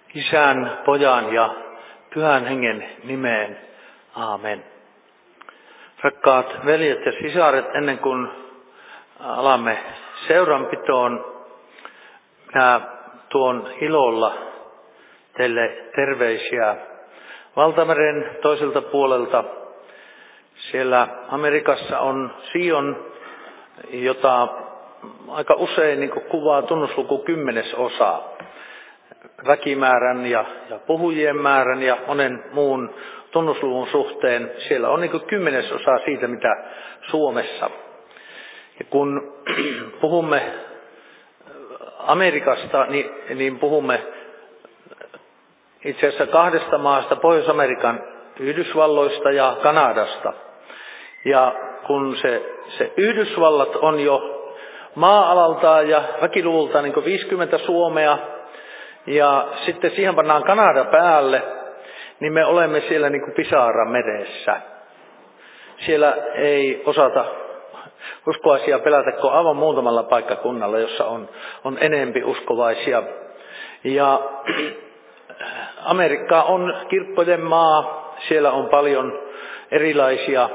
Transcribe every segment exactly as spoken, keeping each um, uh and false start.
Isän, Pojan ja Pyhän Hengen nimeen. Aamen. Rakkaat veljet ja sisaret, ennen kuin alamme seuranpitoon, minä tuon ilolla teille terveisiä Valtameren toiselta puolelta. Siellä Amerikassa on Sion, jota aika usein niin kuvaa tunnusluku kymmenesosa väkimäärän ja, ja puhujien määrän ja monen muun tunnusluvun suhteen. Siellä on niin kymmenesosa siitä, mitä Suomessa. Ja kun puhumme Amerikasta, niin, niin puhumme itse asiassa kahdesta maasta, Pohjois-Amerikan Yhdysvalloista ja Kanadasta. Ja kun se, se Yhdysvallat on jo maa-alaltaan ja väkiluvultaan niin viisikymmentä Suomea, ja sitten siihen pannaan Kanada päälle, niin me olemme siellä niin kuin pisara meressä. Siellä ei osata uskovaisia pelätä kuin aivan muutamalla paikkakunnalla, jossa on, on enempi uskovaisia. Ja Amerikka on kirkkojen maa, siellä on paljon erilaisia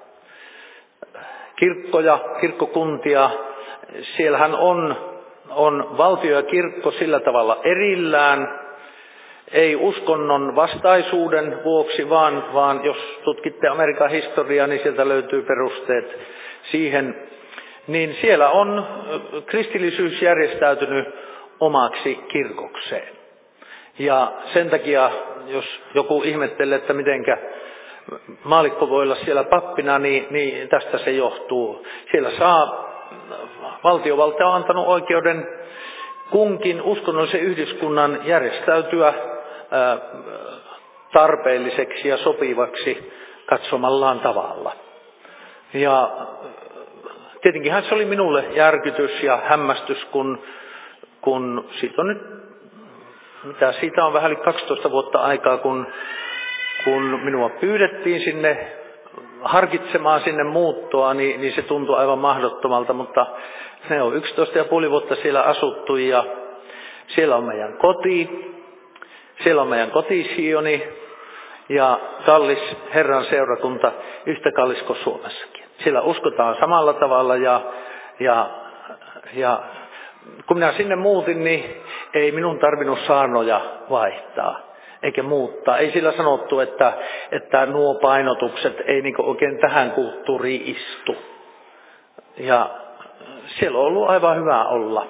kirkkoja, kirkkokuntia. Siellähän on, on valtio ja kirkko sillä tavalla erillään, ei uskonnon vastaisuuden vuoksi, vaan, vaan jos tutkitte Amerikan historiaa, niin sieltä löytyy perusteet siihen. Niin siellä on kristillisyys järjestäytynyt omaksi kirkokseen. Ja sen takia, jos joku ihmettelee, että mitenkä maallikko voi olla siellä pappina, niin, niin tästä se johtuu. Siellä saa, valtiovalta on antanut oikeuden kunkin uskonnollisen yhdyskunnan järjestäytyä ää, tarpeelliseksi ja sopivaksi katsomallaan tavalla. Ja tietenkinhän se oli minulle järkytys ja hämmästys, kun, kun siitä on nyt, mitä siitä on vähän yli kaksitoista vuotta aikaa, kun, kun minua pyydettiin sinne harkitsemaan sinne muuttoa, niin, niin se tuntui aivan mahdottomalta, mutta ne on yksitoista ja puoli vuotta siellä asuttu ja siellä on meidän koti, siellä on meidän kotisioni ja kallis Herran seurakunta, yhtä kallis kuin Suomessakin. Siellä uskotaan samalla tavalla ja, ja, ja kun minä sinne muutin, niin ei minun tarvinnut saarnoja vaihtaa eikä muuttaa. Ei sillä sanottu, että, että nuo painotukset ei niin oikein tähän kulttuuriin istu. Ja siellä on ollut aivan hyvä olla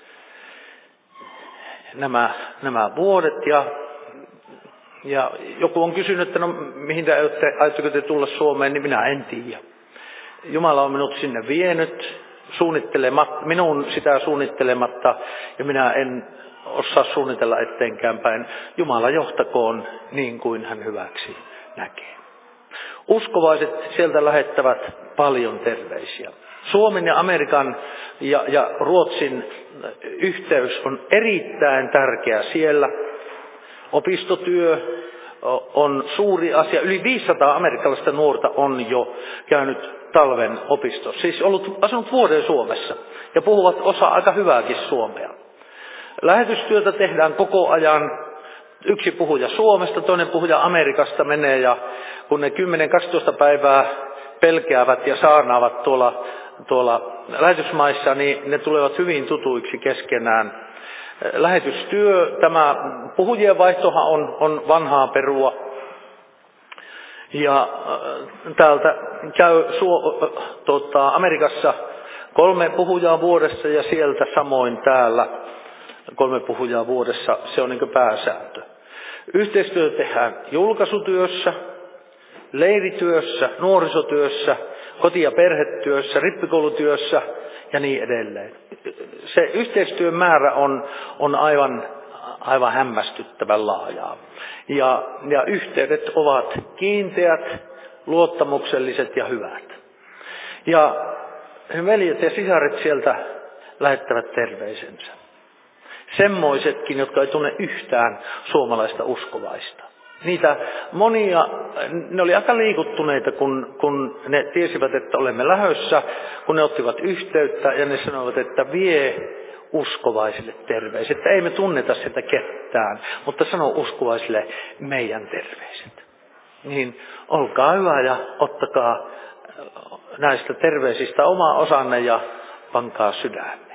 nämä, nämä vuodet. Ja, ja joku on kysynyt, että no mihin te aiotteko te tulla Suomeen, niin minä en tiedä. Jumala on minut sinne vienyt, suunnittelematta, minun sitä suunnittelematta, ja minä en osaa suunnitella etteenkään päin. Jumala johtakoon niin kuin hän hyväksi näkee. Uskovaiset sieltä lähettävät paljon terveisiä. Suomen ja Amerikan ja, ja Ruotsin yhteys on erittäin tärkeä siellä. Opistotyö on suuri asia. Yli viisisataa amerikkalaista nuorta on jo käynyt talven opistossa. Siis ollut asunut vuoden Suomessa ja puhuvat osa aika hyvääkin suomea. Lähetystyötä tehdään koko ajan. Yksi puhuja Suomesta, toinen puhuja Amerikasta menee ja kun ne kymmenen kaksitoista päivää pelkäävät ja saarnaavat tuolla, tuolla lähetysmaissa, niin ne tulevat hyvin tutuiksi keskenään. Lähetystyö, tämä puhujien vaihtohan on, on vanhaa perua. Ja täältä käy Suo, tota, Amerikassa kolme puhujaa vuodessa ja sieltä samoin täällä kolme puhujaa vuodessa. Se on niin kuin pääsääntö. Yhteistyötä tehdään julkaisutyössä, leirityössä, nuorisotyössä, koti- ja perhetyössä, rippikoulutyössä ja niin edelleen. Se yhteistyön määrä on, on aivan, aivan hämmästyttävän laajaa. Ja, ja yhteydet ovat kiinteät, luottamukselliset ja hyvät. Ja veljet ja sisaret sieltä lähettävät terveisensä. Semmoisetkin, jotka ei tunne yhtään suomalaista uskovaista. Niitä monia, ne oli aika liikuttuneita, kun, kun ne tiesivät, että olemme lähössä, kun ne ottivat yhteyttä ja ne sanoivat, että vie uskovaisille terveiset. Että ei me tunneta sitä ketään, mutta sano uskovaisille meidän terveiset. Niin olkaa hyvä ja ottakaa näistä terveisistä oma osanne ja pankaa sydämeen.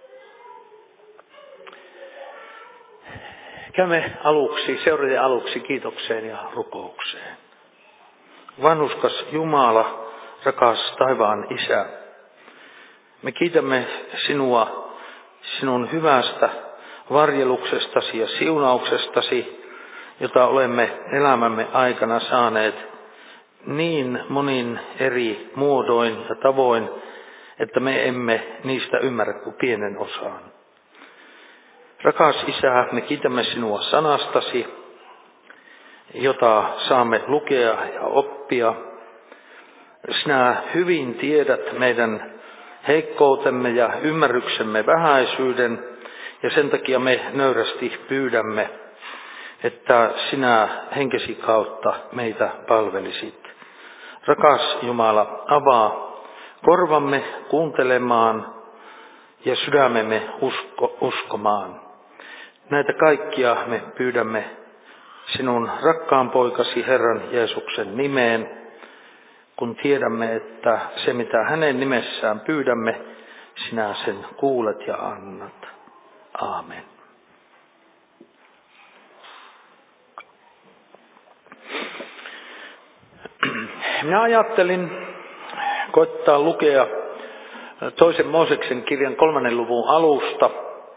Käymme aluksi, seuraavien aluksi kiitokseen ja rukoukseen. Vanhurskas Jumala, rakas taivaan Isä, me kiitämme sinua sinun hyvästä varjeluksestasi ja siunauksestasi, jota olemme elämämme aikana saaneet niin monin eri muodoin ja tavoin, että me emme niistä ymmärrä kuin pienen osaan. Rakas Isä, me kiitämme sinua sanastasi, jota saamme lukea ja oppia. Sinä hyvin tiedät meidän heikkoutemme ja ymmärryksemme vähäisyyden, ja sen takia me nöyrästi pyydämme, että sinä henkesi kautta meitä palvelisit. Rakas Jumala, avaa korvamme kuuntelemaan ja sydämemme usko, uskomaan. Näitä kaikkia me pyydämme sinun rakkaan poikasi Herran Jeesuksen nimeen, kun tiedämme, että se mitä hänen nimessään pyydämme, sinä sen kuulet ja annat. Aamen. Minä ajattelin koittaa lukea toisen Mooseksen kirjan kolmannen luvun alusta,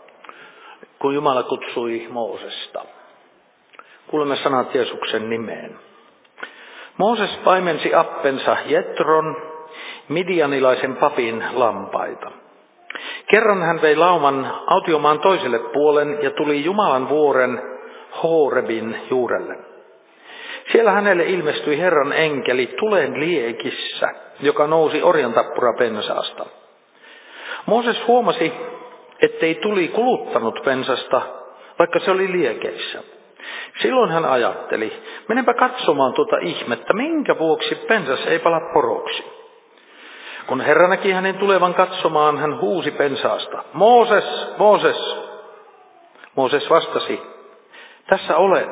kun Jumala kutsui Moosesta. Kuulemme sanat Jeesuksen nimeen. Mooses paimensi appensa Jetron, midianilaisen papin lampaita. Kerran hän vei lauman autiomaan toiselle puolen ja tuli Jumalan vuoren Horebin juurelle. Siellä hänelle ilmestyi Herran enkeli tulen liekissä, joka nousi orjantappura pensaasta. Mooses huomasi, ettei tuli kuluttanut pensasta, vaikka se oli liekeissä. Silloin hän ajatteli, menenpä katsomaan tuota ihmettä, minkä vuoksi pensas ei pala poroksi. Kun Herra näki hänen tulevan katsomaan, hän huusi pensaasta, Mooses, Mooses. Mooses vastasi, tässä olen.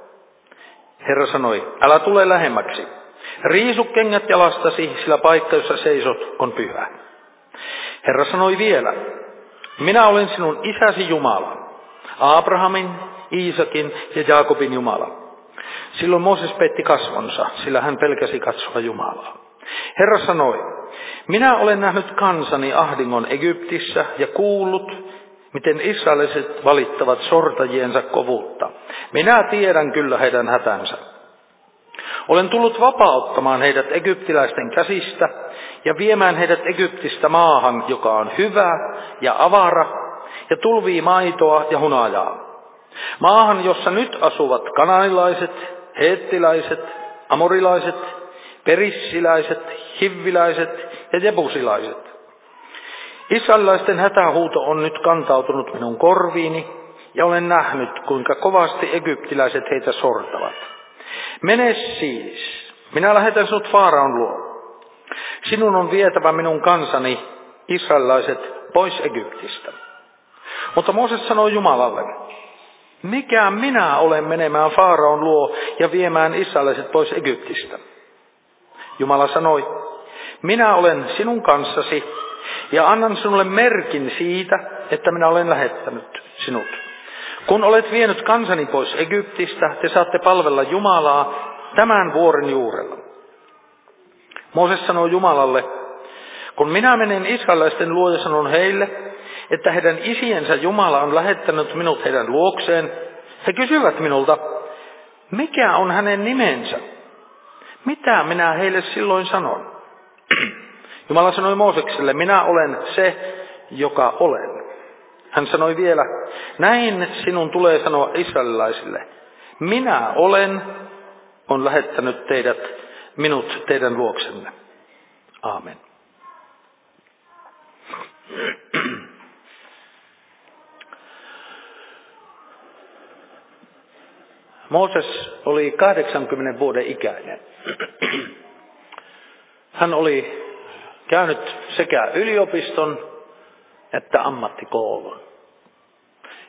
Herra sanoi, älä tule lähemmäksi. Riisu kengät jalastasi, sillä paikka, jossa seisot, on pyhä. Herra sanoi vielä, minä olen sinun isäsi Jumala, Abrahamin, Iisakin ja Jaakobin Jumala. Silloin Mooses peitti kasvonsa, sillä hän pelkäsi katsoa Jumalaa. Herra sanoi, minä olen nähnyt kansani ahdingon Egyptissä ja kuullut, miten israeliset valittavat sortajiensa kovuutta. Minä tiedän kyllä heidän hätänsä. Olen tullut vapauttamaan heidät egyptiläisten käsistä ja viemään heidät Egyptistä maahan, joka on hyvä ja avara ja tulvii maitoa ja hunajaa. Maahan, jossa nyt asuvat kanaanilaiset, heettiläiset, amorilaiset, perissiläiset, hivviläiset ja jebusilaiset. Israelilaisten hätähuuto on nyt kantautunut minun korviini, ja olen nähnyt, kuinka kovasti egyptiläiset heitä sortavat. Mene siis, minä lähetän sinut Faaraon luo. Sinun on vietävä minun kansani, israelilaiset, pois Egyptistä. Mutta Mooses sanoi Jumalalle, mikä minä olen menemään Faaraon luo ja viemään israelilaiset pois Egyptistä? Jumala sanoi, minä olen sinun kanssasi ja annan sinulle merkin siitä, että minä olen lähettänyt sinut. Kun olet vienyt kansani pois Egyptistä, te saatte palvella Jumalaa tämän vuoren juurella. Mooses sanoi Jumalalle, kun minä menen israelaisten luo ja sanon heille, että heidän isiensä Jumala on lähettänyt minut heidän luokseen, he kysyvät minulta, mikä on hänen nimensä? Mitä minä heille silloin sanon? Jumala sanoi Moosekselle, minä olen se, joka olen. Hän sanoi vielä, näin sinun tulee sanoa israelilaisille, minä olen, on lähettänyt teidät, minut teidän luoksenne. Aamen. Mooses oli kahdeksankymmenen vuoden ikäinen. Hän oli käynyt sekä yliopiston että ammattikoulun.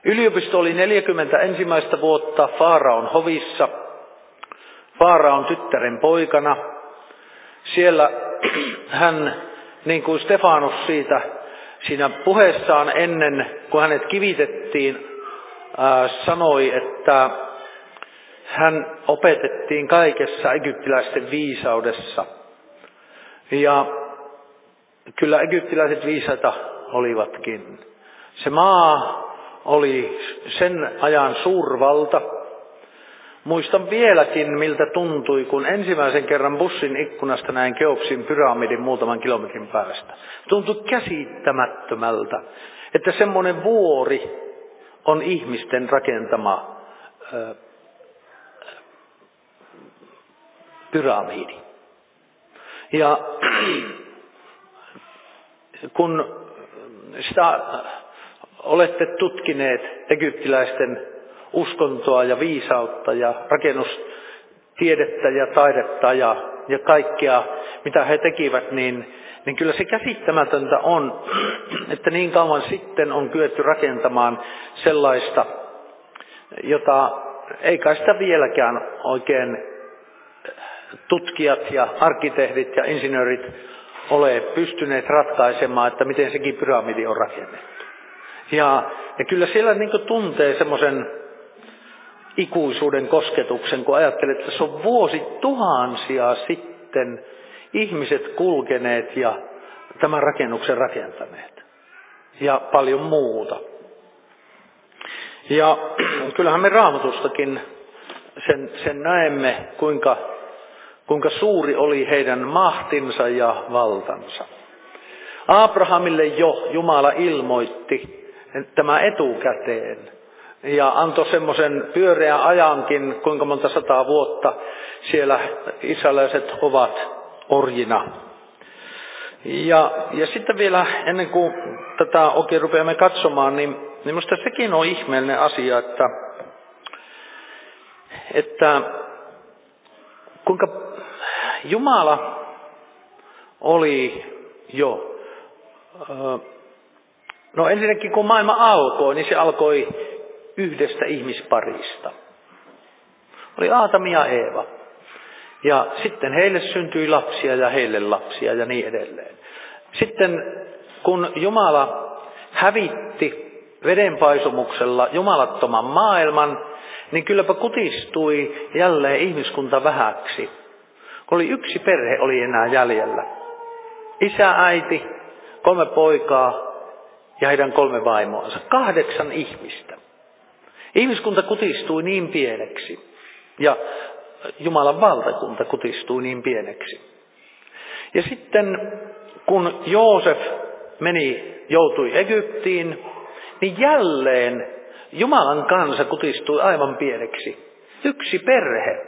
Yliopisto oli neljäkymmentä ensimmäistä vuotta Faaraon hovissa, Faaraon tyttären poikana. Siellä hän, niin kuin Stefanus siitä, siinä puheessaan ennen kuin hänet kivitettiin, ää, sanoi, että hän opetettiin kaikessa egyptiläisten viisaudessa. Ja kyllä egyptiläiset viisaita olivatkin. Se maa oli sen ajan suurvalta. Muistan vieläkin, miltä tuntui, kun ensimmäisen kerran bussin ikkunasta näin Keopsin pyramidin muutaman kilometrin päästä. Tuntui käsittämättömältä, että semmoinen vuori on ihmisten rakentama ö, pyramidi. Ja kun sitä olette tutkineet egyptiläisten uskontoa ja viisautta ja rakennustiedettä ja taidetta ja, ja kaikkea, mitä he tekivät, niin, niin kyllä se käsittämätöntä on, että niin kauan sitten on kyetty rakentamaan sellaista, jota ei kai sitä vieläkään oikein tutkijat ja arkkitehdit ja insinöörit ole pystyneet ratkaisemaan, että miten sekin pyramidi on rakennettu. Ja, ja kyllä siellä niin kuin tuntee semmoisen ikuisuuden kosketuksen, kun ajattelet, että se on vuosituhansia sitten ihmiset kulkeneet ja tämän rakennuksen rakentaneet. Ja paljon muuta. Ja kyllähän me Raamatustakin sen, sen näemme, kuinka, kuinka suuri oli heidän mahtinsa ja valtansa. Abrahamille jo Jumala ilmoitti tämä etukäteen. Ja antoi semmoisen pyöreän ajankin, kuinka monta sataa vuotta siellä israelaiset ovat orjina. Ja, ja sitten vielä ennen kuin tätä oikein rupeamme katsomaan, niin, niin minusta sekin on ihmeellinen asia, että, että kuinka Jumala oli jo, no ensinnäkin kun maailma alkoi, niin se alkoi yhdestä ihmisparista. Oli Aatami ja Eeva. Ja sitten heille syntyi lapsia ja heille lapsia ja niin edelleen. Sitten kun Jumala hävitti vedenpaisumuksella jumalattoman maailman, niin kylläpä kutistui jälleen ihmiskunta vähäksi. Kun oli yksi perhe oli enää jäljellä. Isä, äiti, kolme poikaa ja heidän kolme vaimoansa. Kahdeksan ihmistä. Ihmiskunta kutistui niin pieneksi ja Jumalan valtakunta kutistui niin pieneksi. Ja sitten kun Joosef meni, joutui Egyptiin, niin jälleen Jumalan kansa kutistui aivan pieneksi. Yksi perhe,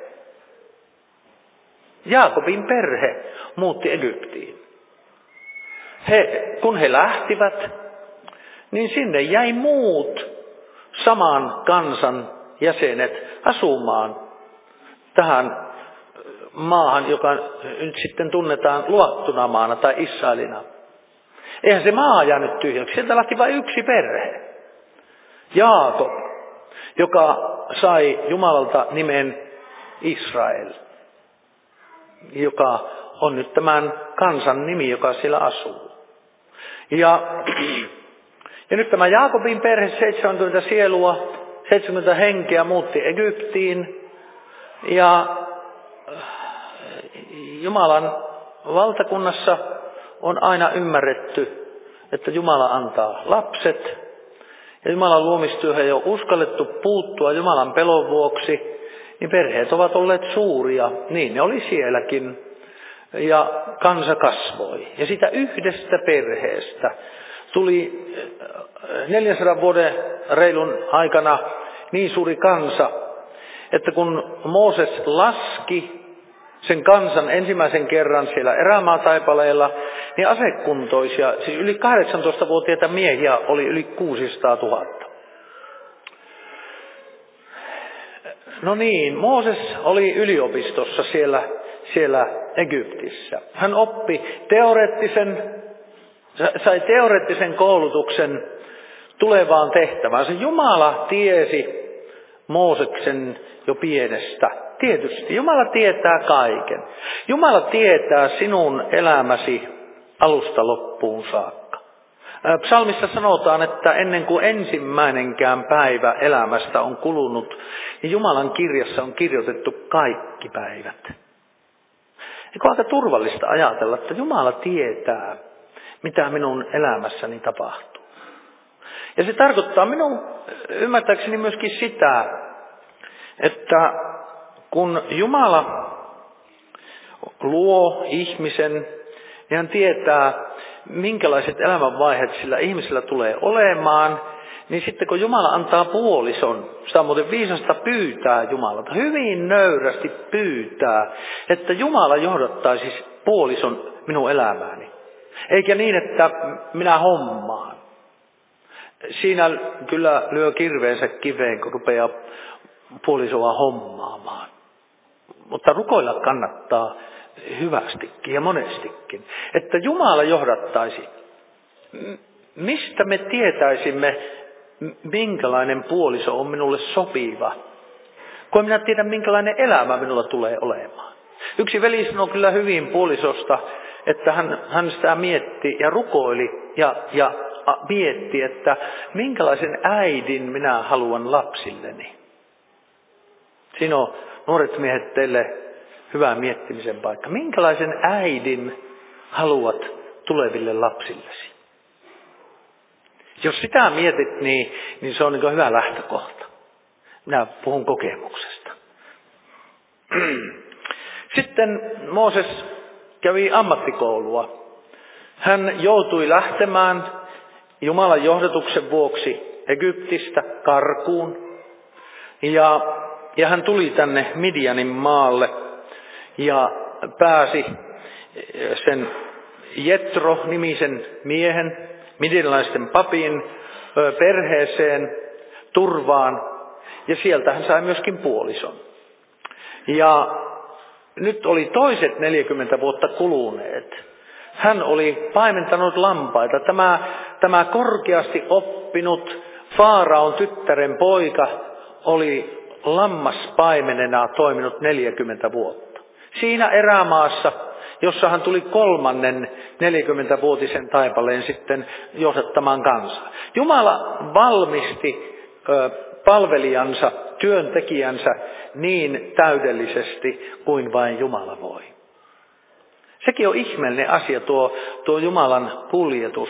Jaakobin perhe, muutti Egyptiin. He, kun he lähtivät, niin sinne jäi muut saman kansan jäsenet asumaan tähän maahan, joka nyt sitten tunnetaan luottuna maana tai Israelina. Eihän se maa jäänyt tyhjäksi. Sieltä lähti vain yksi perhe. Jaakob, joka sai Jumalalta nimen Israel, joka on nyt tämän kansan nimi, joka siellä asuu. Ja, ja nyt tämä Jaakobin perhe, seitsemänkymmentä sielua, seitsemänkymmentä henkeä muutti Egyptiin. Ja Jumalan valtakunnassa on aina ymmärretty, että Jumala antaa lapset. Ja Jumalan luomistyöhön ei ole uskallettu puuttua Jumalan pelon vuoksi, niin perheet ovat olleet suuria. Niin ne oli sielläkin. Ja kansa kasvoi. Ja sitä yhdestä perheestä tuli neljänsadan vuoden reilun aikana niin suuri kansa, että kun Mooses laski sen kansan ensimmäisen kerran siellä erämaataipaleella, niin asekuntoisia, siis yli kahdeksantoistavuotiaita miehiä oli yli kuusisataatuhatta. No niin, Mooses oli yliopistossa siellä, siellä Egyptissä. Hän oppi teoreettisen, sai teoreettisen koulutuksen tulevaan tehtävään. Se Jumala tiesi Mooseksen jo pienestä. Tietysti Jumala tietää kaiken. Jumala tietää sinun elämäsi alusta loppuun saakka. Psalmissa sanotaan, että ennen kuin ensimmäinenkään päivä elämästä on kulunut, niin Jumalan kirjassa on kirjoitettu kaikki päivät. Eikö aika turvallista ajatella, että Jumala tietää, mitä minun elämässäni tapahtuu. Ja se tarkoittaa minun ymmärtääkseni myöskin sitä, että kun Jumala luo ihmisen, niin hän tietää, minkälaiset elämänvaiheet sillä ihmisellä tulee olemaan, niin sitten kun Jumala antaa puolison, sitä on muuten viisasta pyytää Jumalalta, hyvin nöyrästi pyytää, että Jumala johdattaisi puolison minun elämääni. Eikä niin, että minä hommaan. Siinä kyllä lyö kirveensä kiveen, kun rupeaa puolisoa hommaamaan. Mutta rukoilla kannattaa hyvästikin ja monestikin, että Jumala johdattaisi. Mistä me tietäisimme, minkälainen puoliso on minulle sopiva, kun minä tiedän, minkälainen elämä minulla tulee olemaan. Yksi veli sanoi kyllä hyvin puolisosta, että hän, hän sitä mietti ja rukoili ja, ja mietti, että minkälaisen äidin minä haluan lapsilleni. Siinä on nuoret miehet teille hyvä miettimisen paikka. Minkälaisen äidin haluat tuleville lapsillesi? Jos sitä mietit, niin, niin se on niin hyvä lähtökohta. Minä puhun kokemuksesta. Sitten Mooses kävi ammattikoulua. Hän joutui lähtemään Jumalan johdatuksen vuoksi Egyptistä karkuun. Ja, ja hän tuli tänne Midianin maalle ja pääsi sen Jetro-nimisen miehen, midianilaisten papin perheeseen turvaan. Ja sieltä hän sai myöskin puolison. Ja nyt oli toiset neljäkymmentä vuotta kuluneet. Hän oli paimentanut lampaita. Tämä, tämä korkeasti oppinut Faaraon tyttären poika oli lammaspaimenena toiminut neljäkymmentä vuotta. Siinä erämaassa, jossa hän tuli kolmannen neljäkymmentävuotisen taipaleen sitten johdattamaan kansaa. Jumala valmisti ö, palvelijansa, työntekijänsä niin täydellisesti kuin vain Jumala voi. Sekin on ihmeellinen asia, tuo, tuo Jumalan kuljetus.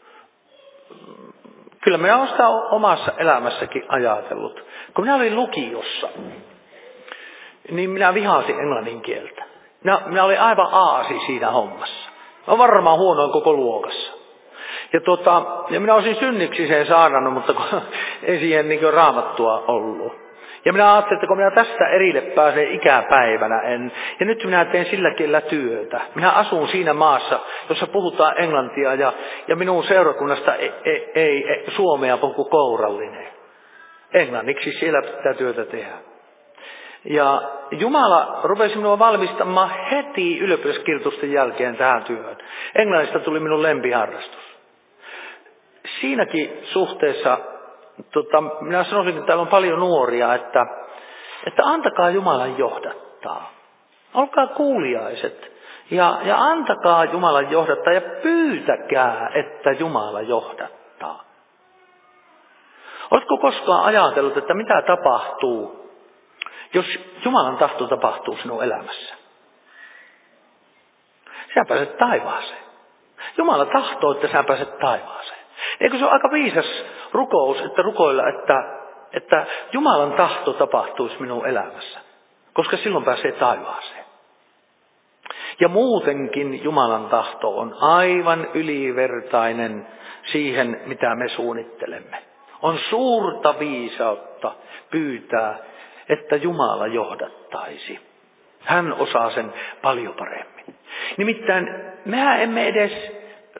Kyllä minä olen sitä omassa elämässäkin ajatellut. Kun minä olin lukiossa, niin minä vihasin englannin kieltä. Minä, minä olin aivan aasi siinä hommassa. Mä olen varmaan huonoin koko luokassa. Ja, tuota, ja minä olisin synniksi sen saarnannut, mutta kun ei siihen niin raamattua ollut. Ja minä ajattelin, että kun minä tästä erille pääsen ikäpäivänä en, ja nyt minä teen sillä kielellä työtä. Minä asun siinä maassa, jossa puhutaan englantia, ja, ja minun seurakunnasta ei, ei, ei, ei suomea puhu kourallinen. Englanniksi siellä pitää työtä tehdä. Ja Jumala rupesi minua valmistamaan heti ylioppilaskirjoitusten jälkeen tähän työhön. Englannista tuli minun lempiharrastus. Siinäkin suhteessa, tota, minä sanoisin, että täällä on paljon nuoria, että, että antakaa Jumalan johdattaa. Olkaa kuuliaiset ja, ja antakaa Jumalan johdattaa ja pyytäkää, että Jumala johdattaa. Oletko koskaan ajatellut, että mitä tapahtuu, jos Jumalan tahto tapahtuu sinun elämässä? Sä pääset taivaaseen. Jumala tahtoo, että sä pääset taivaaseen. Eikö se ole aika viisas rukous, että rukoilla, että, että Jumalan tahto tapahtuisi minun elämässä, koska silloin pääsee taivaaseen. Ja muutenkin Jumalan tahto on aivan ylivertainen siihen, mitä me suunnittelemme. On suurta viisautta pyytää, että Jumala johdattaisi. Hän osaa sen paljon paremmin. Nimittäin mehän emme edes,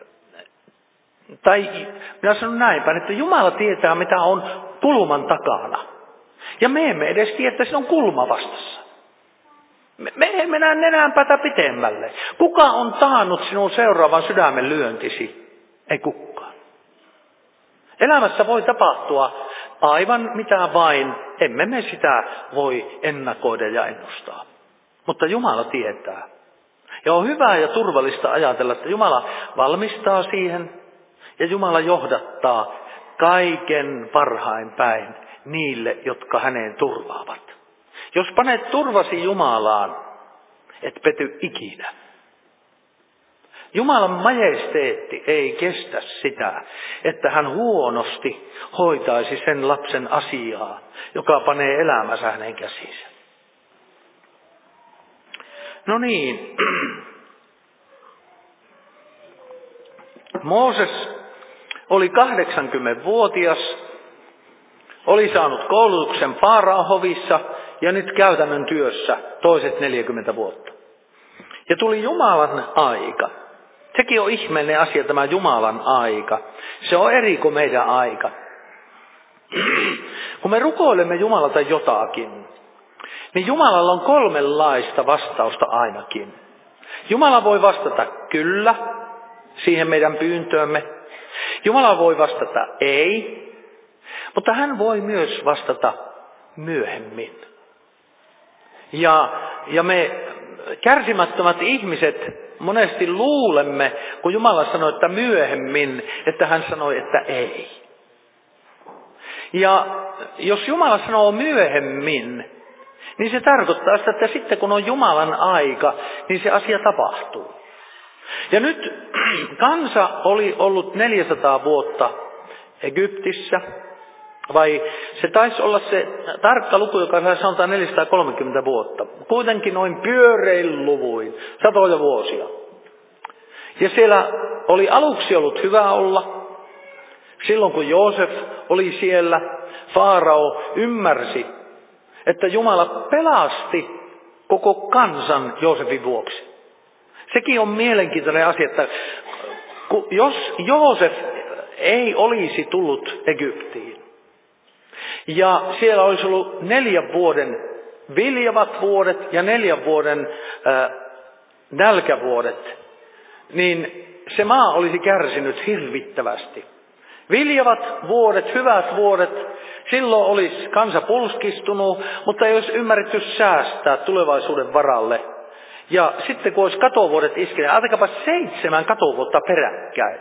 tai minä sanon näinpäin, että Jumala tietää, mitä on kulman takana. Ja me emme edes tiedä, että siinä on kulma vastassa. Me, me emme näe nenänpäätä pitemmälle. Kuka on taannut sinun seuraavan sydämen lyöntisi? Ei kukaan. Elämässä voi tapahtua aivan mitä vain, emme me sitä voi ennakoida ja ennustaa. Mutta Jumala tietää. Ja on hyvä ja turvallista ajatella, että Jumala valmistaa siihen ja Jumala johdattaa kaiken parhain päin niille, jotka häneen turvaavat. Jos panet turvasi Jumalaan, et pety ikinä. Jumalan majesteetti ei kestä sitä, että hän huonosti hoitaisi sen lapsen asiaa, joka panee elämänsä hänen käsiinsä. No niin. Mooses oli kahdeksankymmentävuotias, oli saanut koulutuksen Faaraon hovissa ja nyt käytännön työssä toiset neljäkymmentä vuotta. Ja tuli Jumalan aika. Sekin on ihmeellinen asia, tämä Jumalan aika. Se on eri kuin meidän aika. Kun me rukoilemme Jumalalta jotakin, niin Jumalalla on kolmenlaista vastausta ainakin. Jumala voi vastata kyllä siihen meidän pyyntöömme. Jumala voi vastata ei, mutta hän voi myös vastata myöhemmin. Ja, ja me kärsimättömät ihmiset monesti luulemme, kun Jumala sanoi, että myöhemmin, että hän sanoi, että ei. Ja jos Jumala sanoo myöhemmin, niin se tarkoittaa sitä, että sitten kun on Jumalan aika, niin se asia tapahtuu. Ja nyt kansa oli ollut neljäsataa vuotta Egyptissä, vai se taisi olla se tarkka luku, joka sanotaan neljäsataakolmekymmentä vuotta. Kuitenkin noin pyörein luvuin, satoja vuosia. Ja siellä oli aluksi ollut hyvä olla. Silloin kun Joosef oli siellä, Faarao ymmärsi, että Jumala pelasti koko kansan Joosefin vuoksi. Sekin on mielenkiintoinen asia, että jos Joosef ei olisi tullut Egyptiin, ja siellä olisi ollut neljän vuoden viljavat vuodet ja neljän vuoden äh, nälkävuodet, niin se maa olisi kärsinyt hirvittävästi. Viljavat vuodet, hyvät vuodet, silloin olisi kansa pulskistunut, mutta ei olisi ymmärretty säästää tulevaisuuden varalle. Ja sitten kun olisi katovuodet iskeneet, ajatelkaapa seitsemän katovuotta peräkkäin.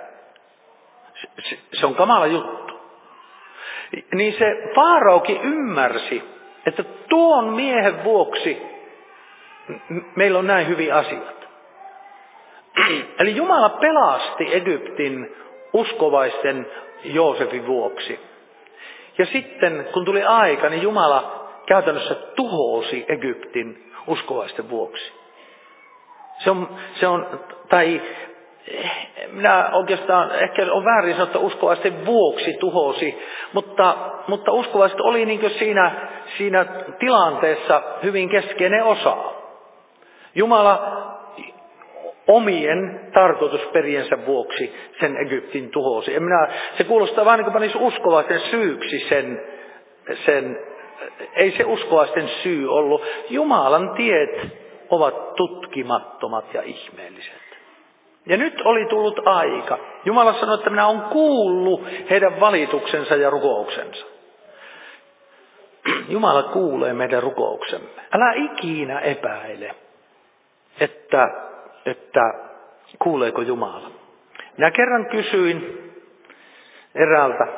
Se, se on kamala juttu. Niin se Faaraokin ymmärsi, että tuon miehen vuoksi meillä on näin hyviä asioita. Eli Jumala pelasti Egyptin uskovaisten Joosefin vuoksi. Ja sitten kun tuli aika, niin Jumala käytännössä tuhosi Egyptin uskovaisten vuoksi. Se on, se on tai minä oikeastaan, ehkä on väärin sanoa, että uskovaisten vuoksi tuhosi, mutta, mutta uskovaiset oli niin kuin siinä, siinä tilanteessa hyvin keskeinen osa. Jumala omien tarkoitusperiensä vuoksi sen Egyptin tuhosi. Ja minä, se kuulostaa vähän niin kuin panisi uskovaisten syyksi sen, sen, ei se uskovaisten syy ollut. Jumalan tiet ovat tutkimattomat ja ihmeelliset. Ja nyt oli tullut aika. Jumala sanoi, että minä olen kuullut heidän valituksensa ja rukouksensa. Jumala kuulee meidän rukouksemme. Älä ikinä epäile, että, että kuuleeko Jumala. Minä kerran kysyin eräältä,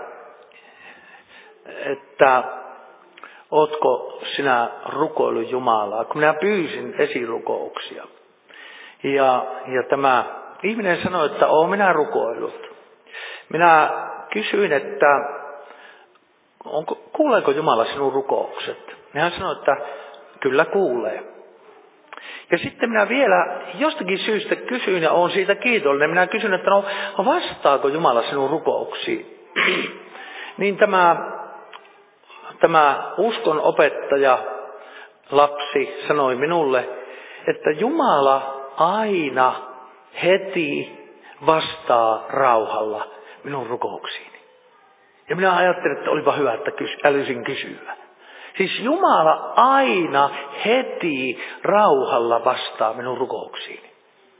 että ootko sinä rukoillut Jumalaa, kun minä pyysin esirukouksia. Ja, ja tämä ihminen sanoi, että oon minä rukoillut. Minä kysyin, että onko, kuuleeko Jumala sinun rukoukset? Ja hän sanoi, että kyllä kuulee. Ja sitten minä vielä jostakin syystä kysyin ja olen siitä kiitollinen. Minä kysyin, että no vastaako Jumala sinun rukouksiin? Niin tämä, tämä uskon opettaja lapsi sanoi minulle, että Jumala aina heti vastaa rauhalla minun rukouksiini. Ja minä ajattelin, että olipa hyvä, että älysin kysyä. Siis Jumala aina heti rauhalla vastaa minun rukouksiini.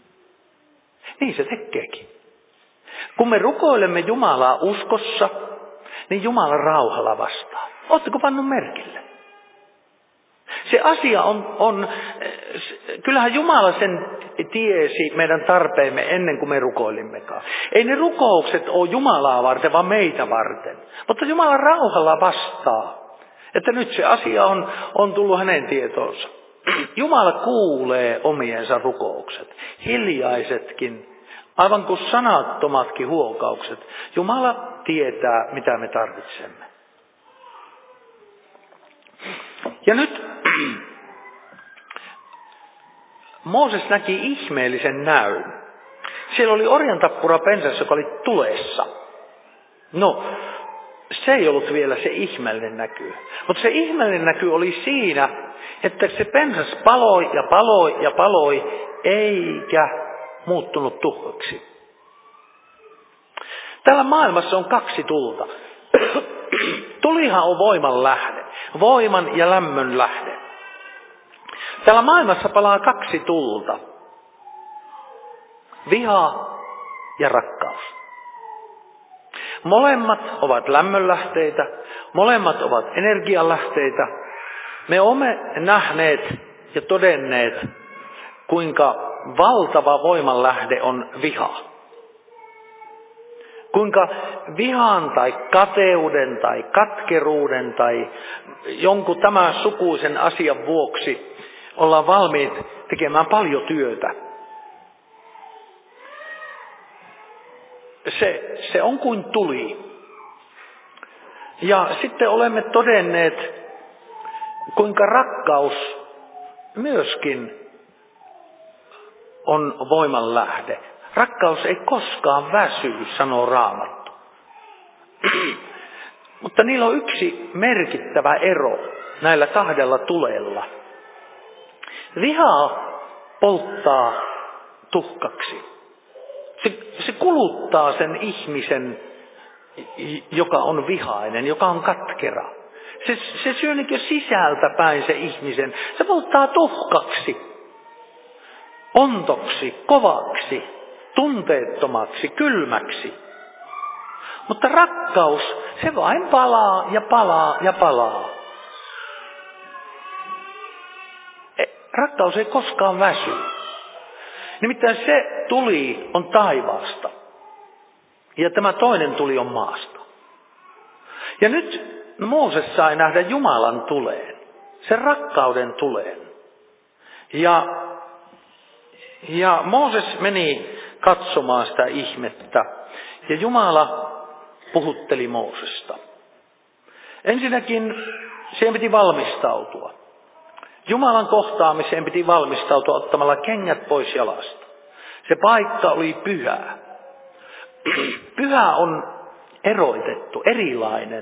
Niin se tekeekin. Kun me rukoilemme Jumalaa uskossa, niin Jumala rauhalla vastaa. Oletteko pannut merkille? Se asia on, on, kyllähän Jumala sen tiesi meidän tarpeemme ennen kuin me rukoilimmekaan. Ei ne rukoukset ole Jumalaa varten, vaan meitä varten. Mutta Jumala rauhalla vastaa, että nyt se asia on, on tullut hänen tietoonsa. Jumala kuulee omiensa rukoukset, hiljaisetkin, aivan kuin sanattomatkin huokaukset. Jumala tietää, mitä me tarvitsemme. Ja nyt Mooses näki ihmeellisen näyn. Siellä oli orjantappura pensas, joka oli tulessa. No, se ei ollut vielä se ihmeellinen näky. Mutta se ihmeellinen näky oli siinä, että se pensas paloi ja paloi ja paloi, eikä muuttunut tuhkaksi. Tällä maailmassa on kaksi tulta. Tulihan on voiman lähde. Voiman ja lämmön lähde. Tällä maailmassa palaa kaksi tulta. Viha ja rakkaus. Molemmat ovat lämmönlähteitä. Molemmat ovat energialähteitä. Me olemme nähneet ja todenneet, kuinka valtava voimanlähde on viha. Kuinka vihan tai kateuden tai katkeruuden tai jonkun tämän sukuisen asian vuoksi ollaan valmiit tekemään paljon työtä. Se, se on kuin tuli. Ja sitten olemme todenneet, kuinka rakkaus myöskin on voimanlähde. Rakkaus ei koskaan väsy, sanoo Raamattu. Mutta niillä on yksi merkittävä ero näillä kahdella tulella. Viha polttaa tuhkaksi. Se, se kuluttaa sen ihmisen, joka on vihainen, joka on katkera. Se, se syö niin kuin sisältä päin se ihmisen. Se polttaa tuhkaksi, ontoksi, kovaksi, tunteettomaksi, kylmäksi. Mutta rakkaus, se vain palaa ja palaa ja palaa. Rakkaus ei koskaan väsy. Nimittäin se tuli on taivaasta. Ja tämä toinen tuli on maasta. Ja nyt Mooses sai nähdä Jumalan tuleen. Sen rakkauden tuleen. Ja, ja Mooses meni katsomaan sitä ihmettä. Ja Jumala puhutteli Moosesta. Ensinnäkin siihen piti valmistautua. Jumalan kohtaamiseen piti valmistautua ottamalla kengät pois jalasta. Se paikka oli pyhä. Pyhä on eroitettu, erilainen.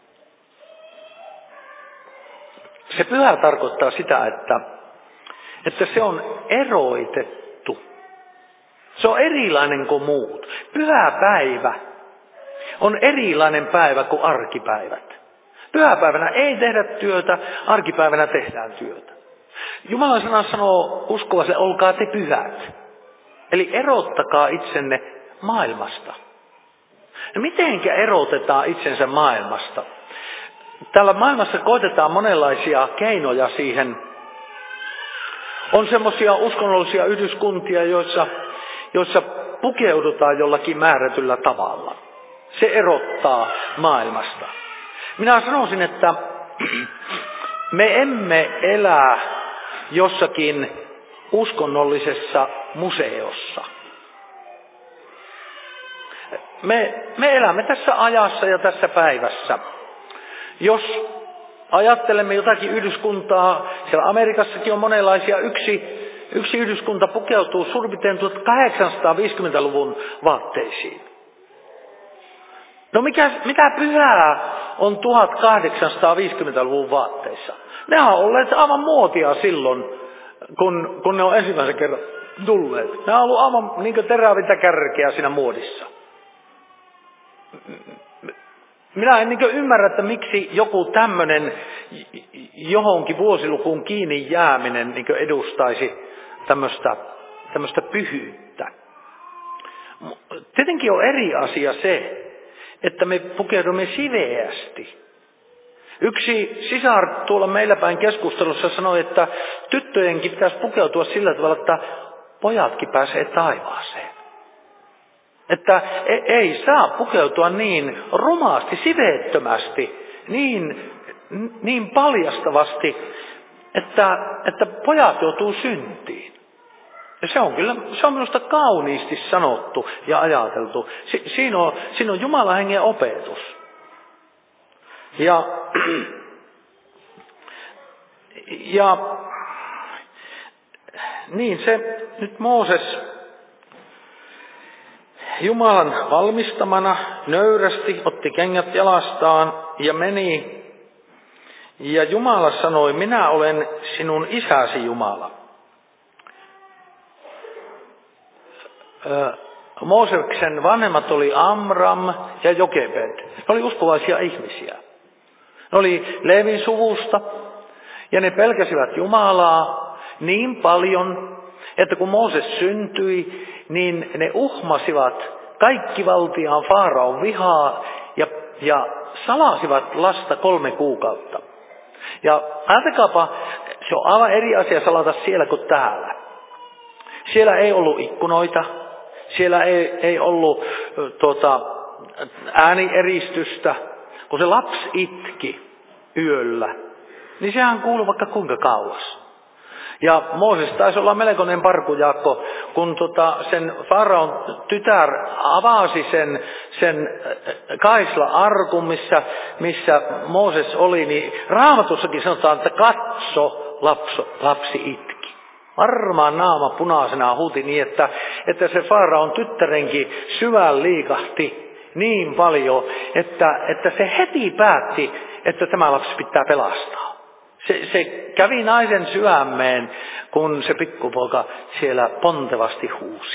Se pyhä tarkoittaa sitä, että, että se on eroitettu. Se on erilainen kuin muut. Pyhä päivä on erilainen päivä kuin arkipäivät. Pyhäpäivänä ei tehdä työtä, arkipäivänä tehdään työtä. Jumalan sana sanoo uskovaiselle, olkaa te pyhät. Eli erottakaa itsenne maailmasta. No mitenkä erotetaan itsensä maailmasta? Täällä maailmassa koitetaan monenlaisia keinoja siihen. On semmoisia uskonnollisia yhdyskuntia, joissa, joissa pukeudutaan jollakin määrätyllä tavalla. Se erottaa maailmasta. Minä sanoisin, että me emme elä jossakin uskonnollisessa museossa. Me, me elämme tässä ajassa ja tässä päivässä. Jos ajattelemme jotakin yhdyskuntaa, siellä Amerikassakin on monenlaisia, yksi, yksi yhdyskunta pukeutuu suurin piirtein tuhatkahdeksansataaviisikymmentäluvun vaatteisiin. No mikä, mitä pyhää on tuhatkahdeksansataaviisikymmentäluvun vaatteissa? Ne on olleet aivan muotia silloin, kun, kun ne on ensimmäisen kerran tulleet. Ne on ollut aivan niin kuin terävintä kärkeä siinä muodissa. Minä en niin ymmärrä, että miksi joku tämmöinen johonkin vuosilukuun kiinni jääminen niin edustaisi tämmöistä, tämmöistä pyhyyttä. Tietenkin on eri asia se, että me pukeudumme siveästi. Yksi sisar tuolla meillä päin keskustelussa sanoi, että tyttöjenkin pitäisi pukeutua sillä tavalla, että pojatkin pääsee taivaaseen. Että ei saa pukeutua niin rumaasti, siveettömästi, niin, niin paljastavasti, että, että pojat joutuu syntiin. Ja se on kyllä, se on minusta kauniisti sanottu ja ajateltu. Si, siinä, on, siinä on Jumalan hengen opetus. Ja, ja niin se nyt Mooses Jumalan valmistamana nöyrästi otti kengät jalastaan ja meni. Ja Jumala sanoi, minä olen sinun isäsi Jumala. Mooseksen vanhemmat oli Amram ja Jokebed. Ne oli uskovaisia ihmisiä. Ne oli Leevin suvusta ja ne pelkäsivät Jumalaa niin paljon, että kun Mooses syntyi, niin ne uhmasivat kaikki valtiaan Faaraon vihaa ja, ja salasivat lasta kolme kuukautta. Ja ajatakaapa, se on aivan eri asia salata siellä kuin täällä. Siellä ei ollut ikkunoita, siellä ei, ei ollut tuota, äänieristystä. Kun se lapsi itki yöllä, niin sehän kuului vaikka kuinka kauas. Ja Mooses taisi olla melkoinen parkujaakko, kun tota sen Faraon tytär avasi sen, sen kaisla-arkun, missä, missä Mooses oli, niin Raamatussakin sanotaan, että katso, lapso, lapsi itki. Varmaan naama punaisena huuti niin, että, että se Faraon tyttärenkin syvään liikahti niin paljon, että, että se heti päätti, että tämä lapsi pitää pelastaa. Se, se kävi naisen sydämeen, kun se pikkupoika siellä pontevasti huusi.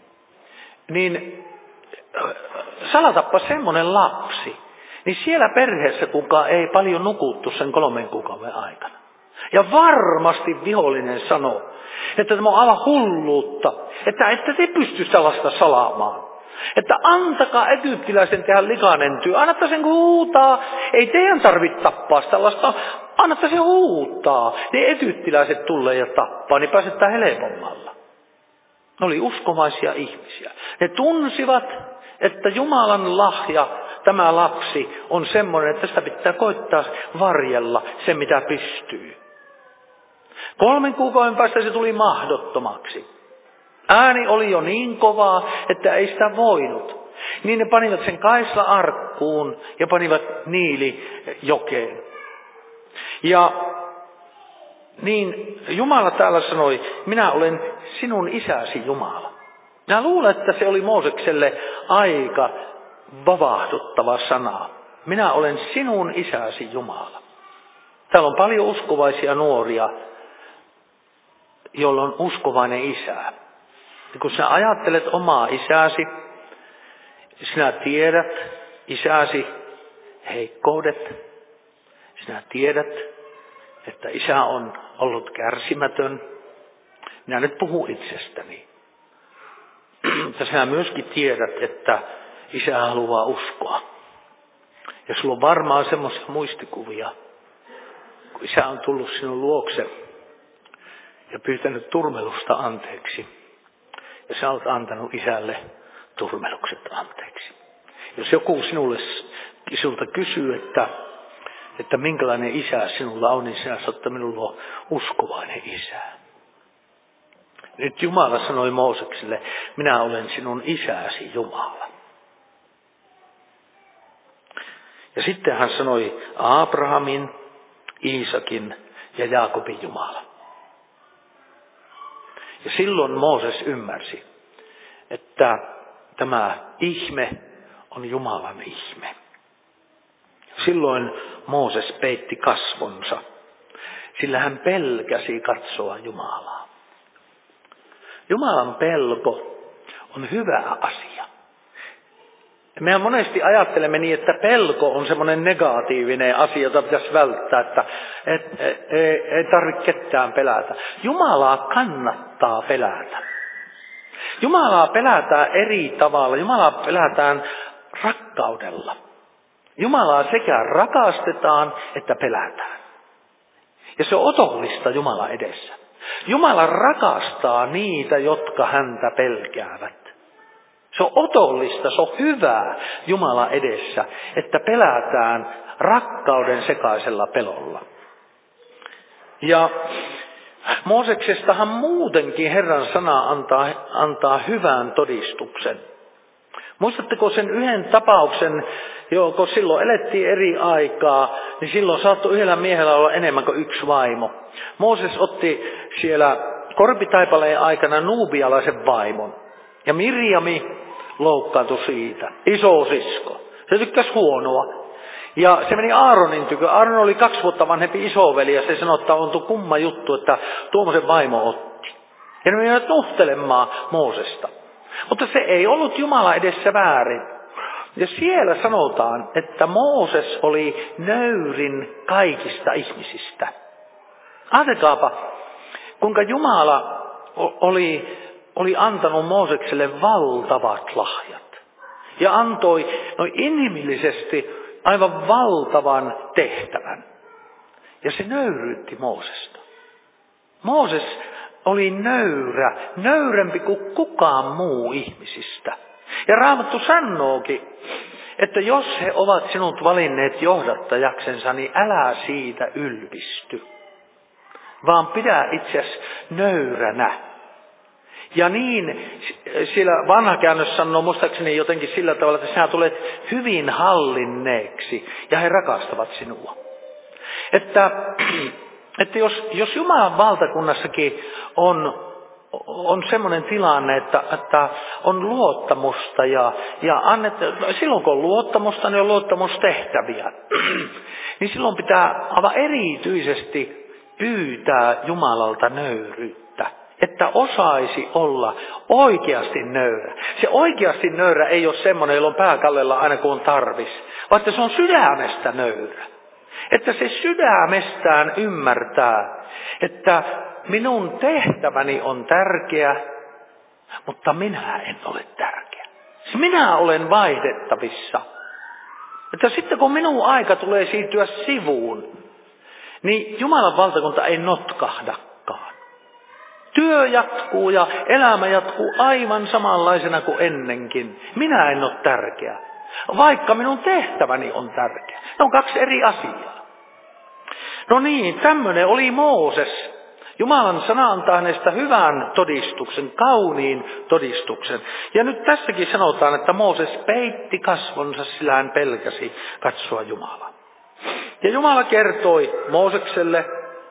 Niin salatappa semmoinen lapsi, niin siellä perheessä kukaan ei paljon nukuttu sen kolmen kuukauden aikana. Ja varmasti vihollinen sanoo, että tämä on aivan hulluutta, että ette te pysty sellaista salaamaan. Että antakaa egyptiläisen tehdä likainen työ, annatta sen huutaa, ei teidän tarvitse tappaa sellaista, annatta sen huutaa. Ne egyptiläiset tulee ja tappaa, niin pääsetään helpommalla. Ne oli uskovaisia ihmisiä. Ne tunsivat, että Jumalan lahja, tämä lapsi, on semmoinen, että sitä pitää koittaa varjella se, mitä pystyy. Kolmen kuukauden päästä se tuli mahdottomaksi. Ääni oli jo niin kovaa, että ei sitä voinut. Niin ne panivat sen kaisla-arkkuun ja panivat Niili jokeen. Ja niin Jumala täällä sanoi, minä olen sinun isäsi Jumala. Minä luulen, että se oli Moosekselle aika vavahduttava sana. Minä olen sinun isäsi Jumala. Täällä on paljon uskovaisia nuoria, joilla on uskovainen isä. Ja kun sinä ajattelet omaa isäsi, sinä tiedät isäsi heikkoudet, sinä tiedät, että isä on ollut kärsimätön. Minä nyt puhun itsestäni. Mutta sinä myöskin tiedät, että isä haluaa uskoa. Ja sulla on varmaan semmoisia muistikuvia, kun isä on tullut sinun luokse ja pyytänyt turmelusta anteeksi. Ja sä olet antanut isälle turmelukset anteeksi. Jos joku sinulle, sinulta kysyy, että, että minkälainen isä sinulla on, niin sinä sanot, että minulla on uskovainen isä. Nyt Jumala sanoi Moosekselle, minä olen sinun isäsi Jumala. Ja sitten hän sanoi Abrahamin, Iisakin ja Jaakobin Jumala. Ja silloin Mooses ymmärsi, että tämä ihme on Jumalan ihme. Silloin Mooses peitti kasvonsa, sillä hän pelkäsi katsoa Jumalaa. Jumalan pelko on hyvä asia. Mehän monesti ajattelemme niin, että pelko on semmoinen negatiivinen asia, jota pitäisi välttää, että et, et, ei, ei tarvitse ketään pelätä. Jumalaa kannattaa pelätä. Jumalaa pelätään eri tavalla. Jumalaa pelätään rakkaudella. Jumalaa sekä rakastetaan että pelätään. Ja se on otollista Jumala edessä. Jumala rakastaa niitä, jotka häntä pelkäävät. Se on otollista, se on hyvää Jumala edessä, että pelätään rakkauden sekaisella pelolla. Ja Mooseksestahan muutenkin Herran sana antaa, antaa hyvän todistuksen. Muistatteko sen yhden tapauksen, kun silloin elettiin eri aikaa, niin silloin saattoi yhdellä miehellä olla enemmän kuin yksi vaimo. Mooses otti siellä korpitaipaleen aikana nuubialaisen vaimon. Ja Mirjami loukkaantui siitä, isosisko. Se tykkäsi huonoa. Ja se meni Aaronin tykö. Aaron oli kaksi vuotta vanhempi isoveli ja se sanoi, että on tuo kumma juttu, että tuommoisen vaimo otti. Ja ne menivät nuhtelemaan Moosesta. Mutta se ei ollut Jumala edessä väärin. Ja siellä sanotaan, että Mooses oli nöyrin kaikista ihmisistä. Ajatelkaapa, kuinka Jumala oli, oli antanut Moosekselle valtavat lahjat. Ja antoi noin inhimillisesti aivan valtavan tehtävän. Ja se nöyryytti Moosesta. Mooses oli nöyrä, nöyrempi kuin kukaan muu ihmisistä. Ja Raamattu sanookin, että jos he ovat sinut valinneet johdattajaksensa, niin älä siitä ylpisty, vaan pidä itseäsi nöyränä. Ja niin siellä vanha käännös sanoo muistaakseni jotenkin sillä tavalla, että sinä tulet hyvin hallinneeksi ja he rakastavat sinua. Että, että jos, jos Jumalan valtakunnassakin on, on semmoinen tilanne, että, että on luottamusta ja, ja annet, silloin kun on luottamusta, niin on luottamustehtäviä. Niin silloin pitää aivan erityisesti pyytää Jumalalta nöyryyttä. Että osaisi olla oikeasti nöyrä. Se oikeasti nöyrä ei ole semmoinen, jolla on pää kallella aina kun on tarvis, vaan se on sydämestä nöyrä. Että se sydämestään ymmärtää, että minun tehtäväni on tärkeä, mutta minä en ole tärkeä. Minä olen vaihdettavissa. Että sitten kun minun aika tulee siirtyä sivuun, niin Jumalan valtakunta ei notkahdakaan. Työ jatkuu ja elämä jatkuu aivan samanlaisena kuin ennenkin. Minä en ole tärkeä, vaikka minun tehtäväni on tärkeä. Ne on kaksi eri asiaa. No niin, tämmöinen oli Mooses. Jumalan sana antaa hänestä hyvän todistuksen, kauniin todistuksen. Ja nyt tässäkin sanotaan, että Mooses peitti kasvonsa, sillä hän pelkäsi katsoa Jumalaa. Ja Jumala kertoi Moosekselle,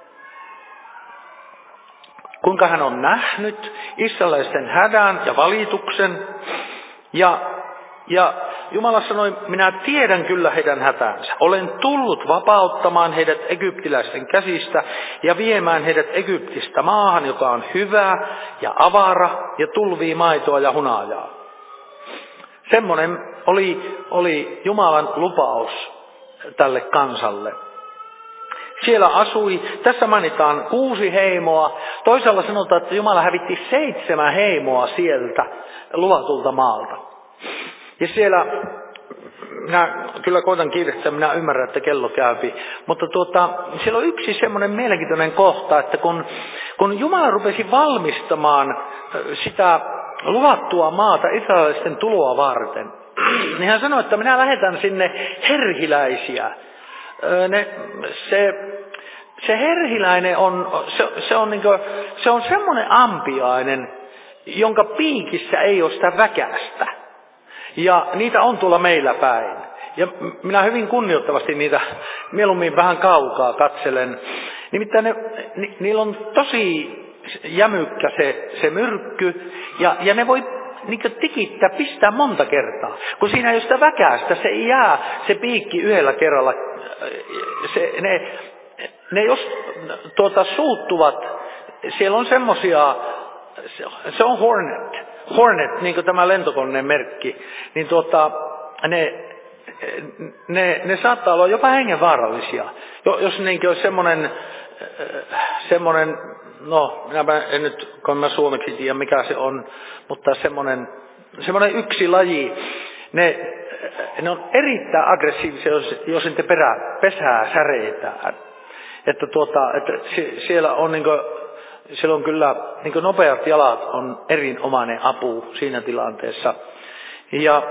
kuinka hän on nähnyt israelilaisten hädän ja valituksen. Ja, ja Jumala sanoi, minä tiedän kyllä heidän hätänsä. Olen tullut vapauttamaan heidät egyptiläisten käsistä ja viemään heidät Egyptistä maahan, joka on hyvä ja avara ja tulvii maitoa ja hunajaa. Semmoinen oli, oli Jumalan lupaus tälle kansalle. Siellä asui, tässä mainitaan kuusi heimoa. Toisaalla sanotaan, että Jumala hävitti seitsemän heimoa sieltä luvatulta maalta. Ja siellä, minä kyllä koitan kiirehtää, minä ymmärrän, että kello käypi. Mutta tuota, siellä on yksi semmoinen mielenkiintoinen kohta, että kun, kun Jumala rupesi valmistamaan sitä luvattua maata israelilaisten tuloa varten, niin hän sanoi, että minä lähetän sinne herhiläisiä. Ne, se, se herhiläinen on, se, se on, niin kuin, se on semmoinen ampiainen, jonka piikissä ei ole sitä väkästä. Ja niitä on tuolla meillä päin. Ja minä hyvin kunnioittavasti niitä mieluummin vähän kaukaa katselen. Nimittäin ne, ni, niillä on tosi jämykkä se, se myrkky ja, ja ne voi niin tikittää, pistää monta kertaa. Kun siinä ei ole sitä väkästä, se ei jää se piikki yhdellä kerralla. Se, ne, ne jos tuota, suuttuvat, siellä on semmosia, se, se on Hornet, Hornet, niin kuin tämä lentokoneen merkki, niin tuota, ne, ne, ne saattaa olla jopa hengenvaarallisia. Jos niin olisi semmoinen, semmoinen, no minä en nyt, kun mä suomeksi tiedä mikä se on, mutta semmoinen, semmoinen yksi laji, ne, ne on erittäin aggressiivisia, jos, jos niiden perä, pesää säreitään. Että, tuota, että siellä on, niin kuin, siellä on kyllä niin kuin nopeat jalat on erinomainen apu siinä tilanteessa. Ja,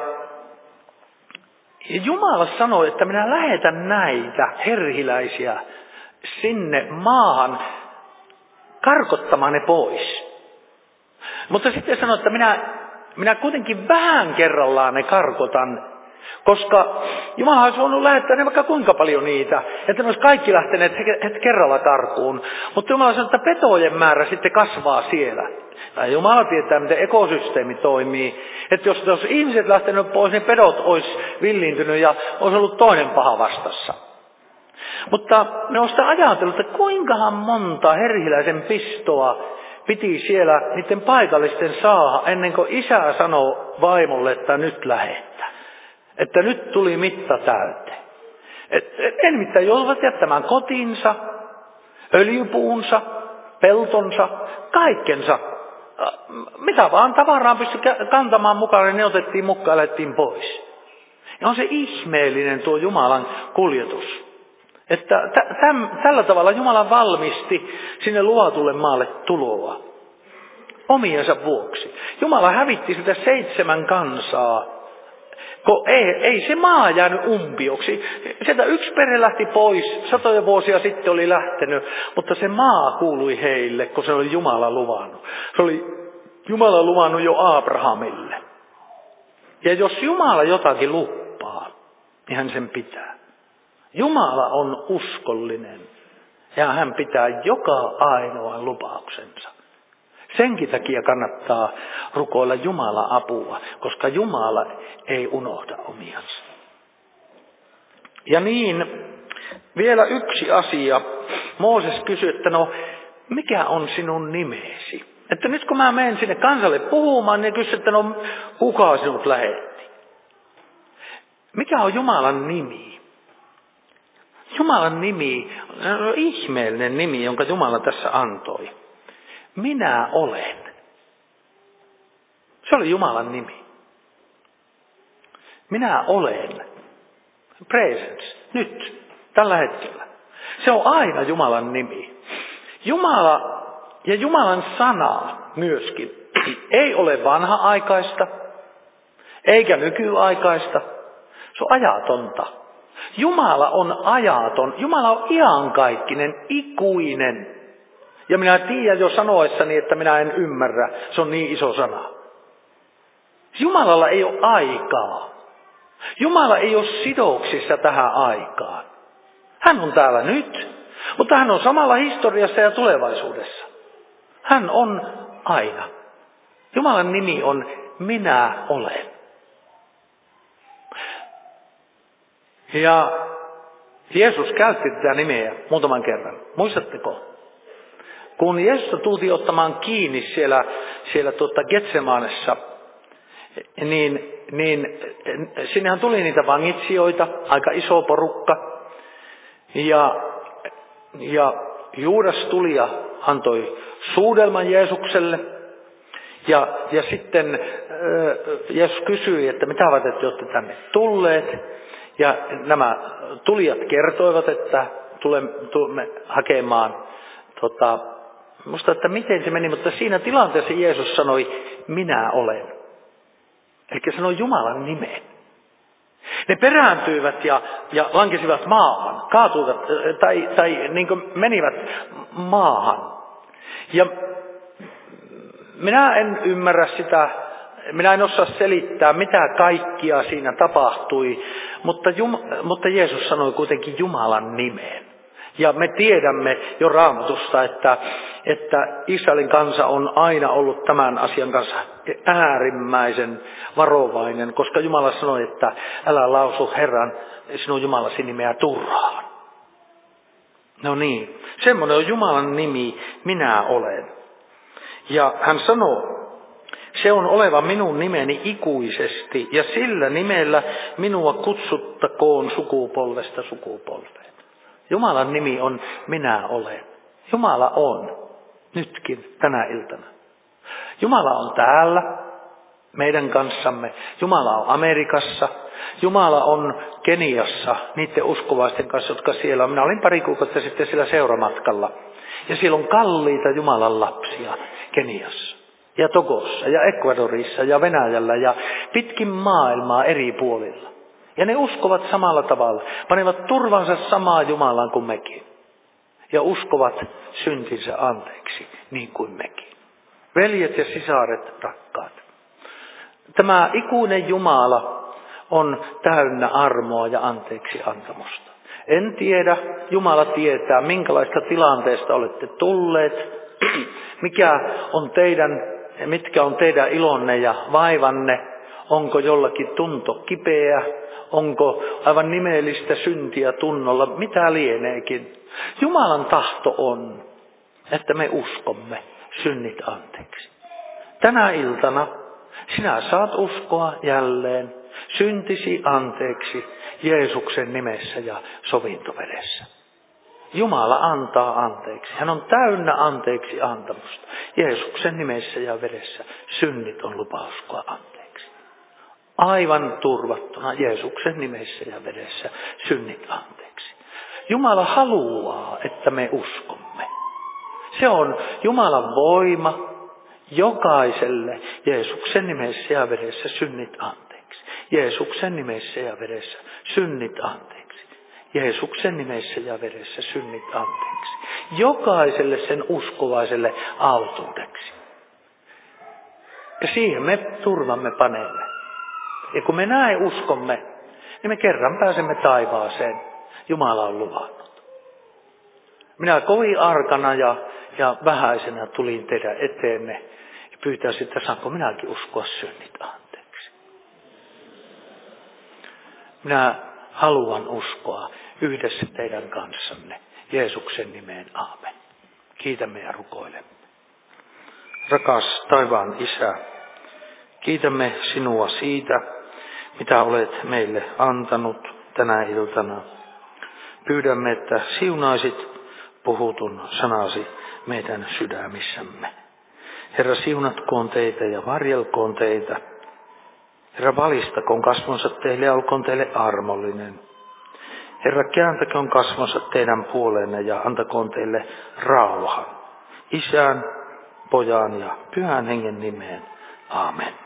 ja Jumala sanoi, että minä lähetän näitä herhiläisiä sinne maahan karkottamaan ne pois. Mutta sitten sanoi, että minä, minä kuitenkin vähän kerrallaan ne karkotan, koska Jumala olisi voinut lähettää ne vaikka kuinka paljon niitä, että ne olisi kaikki lähteneet kerralla karkuun. Mutta Jumala sanoi, että petojen määrä sitten kasvaa siellä. Ja Jumala tietää, miten ekosysteemi toimii. Että jos, jos ihmiset lähteneet pois, niin pedot olisi villiintynyt ja olisi ollut toinen paha vastassa. Mutta ne on sitä ajatellut, että kuinkahan monta herhiläisen pistoa piti siellä niiden paikallisten saada ennen kuin isä sanoi vaimolle, että nyt lähettä. Että nyt tuli mitta täyteen. En mitään joutuvat jättämään kotinsa, öljypuunsa, peltonsa, kaikkensa. Mitä vaan tavaraan pystyi kantamaan mukaan, niin ne otettiin mukaan ja lähdettiin pois. Ja on se ihmeellinen tuo Jumalan kuljetus. Että täm, tällä tavalla Jumala valmisti sinne luotulle maalle tuloa omiensa vuoksi. Jumala hävitti sitä seitsemän kansaa, kun ei, ei se maa jäänyt umpioksi. Sieltä yksi perhe lähti pois, satoja vuosia sitten oli lähtenyt, mutta se maa kuului heille, kun se oli Jumala luvannut. Se oli Jumala luvannut jo Abrahamille. Ja jos Jumala jotakin luppaa, niin hän sen pitää. Jumala on uskollinen ja hän pitää joka ainoan lupauksensa. Senkin takia kannattaa rukoilla Jumala apua, koska Jumala ei unohda omiansa. Ja niin, vielä yksi asia. Mooses kysyi, että no, mikä on sinun nimesi? Että nyt kun mä menen sinne kansalle puhumaan, niin kysyi, että no, kuka sinut lähetti? Mikä on Jumalan nimi? Jumalan nimi on ihmeellinen nimi, jonka Jumala tässä antoi. Minä olen. Se oli Jumalan nimi. Minä olen. Presence. Nyt. Tällä hetkellä. Se on aina Jumalan nimi. Jumala ja Jumalan sana myöskin ei ole vanha-aikaista, eikä nykyaikaista. Se on ajatonta. Jumala on ajaton. Jumala on iankaikkinen, ikuinen. Ja minä tiedän jo sanoessani, että minä en ymmärrä. Se on niin iso sana. Jumalalla ei ole aikaa. Jumala ei ole sidoksissa tähän aikaan. Hän on täällä nyt, mutta hän on samalla historiassa ja tulevaisuudessa. Hän on aina. Jumalan nimi on Minä olen. Ja Jeesus käytti tätä nimeä muutaman kerran. Muistatteko? Kun Jeesus tultiin ottamaan kiinni siellä, siellä tuota Getsemanessa, niin, niin sinnehän tuli niitä vangitsijoita, aika iso porukka. Ja, ja Juudas tuli ja antoi suudelman Jeesukselle. Ja, ja sitten äh, Jeesus kysyi, että mitä varten te olette tänne tulleet. Ja nämä tulijat kertoivat, että tulemme, tulemme hakemaan, tota, musta, että miten se meni, mutta siinä tilanteessa Jeesus sanoi, minä olen. Eli sanoi Jumalan nimen. Ne perääntyivät ja, ja lankesivat maahan, kaatuivat tai, tai niin kuin menivät maahan. Ja minä en ymmärrä sitä, minä en osaa selittää, mitä kaikkia siinä tapahtui, mutta, Jum, mutta Jeesus sanoi kuitenkin Jumalan nimeen. Ja me tiedämme jo Raamatusta, että, että Israelin kansa on aina ollut tämän asian kanssa äärimmäisen varovainen, koska Jumala sanoi, että älä lausu Herran sinun Jumalasi nimeä turhaan. No niin, semmoinen on Jumalan nimi, minä olen. Ja hän sanoo, se on oleva minun nimeni ikuisesti, ja sillä nimellä minua kutsuttakoon sukupolvesta sukupolveen. Jumalan nimi on minä olen. Jumala on nytkin tänä iltana. Jumala on täällä meidän kanssamme. Jumala on Amerikassa. Jumala on Keniassa niiden uskovaisten kanssa, jotka siellä on. Minä olin pari kuukautta sitten siellä seuramatkalla. Ja siellä on kalliita Jumalan lapsia Keniassa ja Togossa ja Ecuadorissa ja Venäjällä ja pitkin maailmaa eri puolilla. Ja ne uskovat samalla tavalla. Panevat turvansa samaa Jumalaan kuin mekin. Ja uskovat syntinsä anteeksi niin kuin mekin. Veljet ja sisaret, rakkaat. Tämä ikuinen Jumala on täynnä armoa ja anteeksi antamusta. En tiedä, Jumala tietää, minkälaista tilanteesta olette tulleet, mikä on teidän, mitkä on teidän ilonne ja vaivanne, onko jollakin tunto kipeä, onko aivan nimellistä syntiä tunnolla, mitä lieneekin. Jumalan tahto on, että me uskomme synnit anteeksi. Tänä iltana sinä saat uskoa jälleen syntisi anteeksi Jeesuksen nimessä ja sovintovedessä. Jumala antaa anteeksi. Hän on täynnä anteeksi antamusta. Jeesuksen nimessä ja vedessä synnit on lupa uskoa anteeksi. Aivan turvattuna Jeesuksen nimessä ja vedessä synnit anteeksi. Jumala haluaa, että me uskomme. Se on Jumalan voima jokaiselle Jeesuksen nimessä ja vedessä synnit anteeksi. Jeesuksen nimessä ja vedessä synnit anteeksi. Jeesuksen nimessä ja vedessä synnit anteeksi. Jokaiselle sen uskovaiselle autuudeksi. Ja siihen me turvamme panemme. Ja kun me näin uskomme, niin me kerran pääsemme taivaaseen. Jumala on luvannut. Minä kovin arkana ja, ja vähäisenä tulin teidän eteenne ja pyytäisin, että saanko minäkin uskoa synnit anteeksi. Minä haluan uskoa yhdessä teidän kanssanne. Jeesuksen nimeen, aamen. Kiitämme ja rukoilemme. Rakas taivaan Isä, kiitämme sinua siitä, mitä olet meille antanut tänä iltana. Pyydämme, että siunaisit puhutun sanasi meidän sydämissämme. Herra, siunatkoon teitä ja varjelkoon teitä. Herra, valistakoon kasvonsa teille ja olkoon teille armollinen. Herra, kääntäköön kasvonsa teidän puoleenne ja antakoon teille rauhan. Isän, Pojan ja Pyhän Hengen nimeen. Aamen.